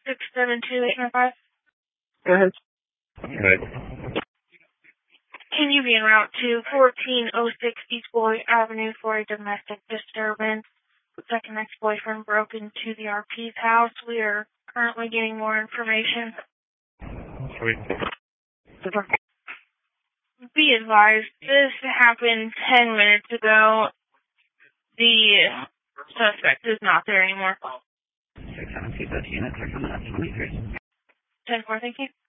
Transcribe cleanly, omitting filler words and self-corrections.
672-895. Go ahead. Right. Can you be en route to 1406 East Boyd Avenue for a domestic disturbance? Looks like an ex-boyfriend broke into the RP's house. We are currently getting more information. Sweet. Be advised, this happened 10 minutes ago. The suspect is not there anymore. 672 units are coming up 23. 10-4, thank you.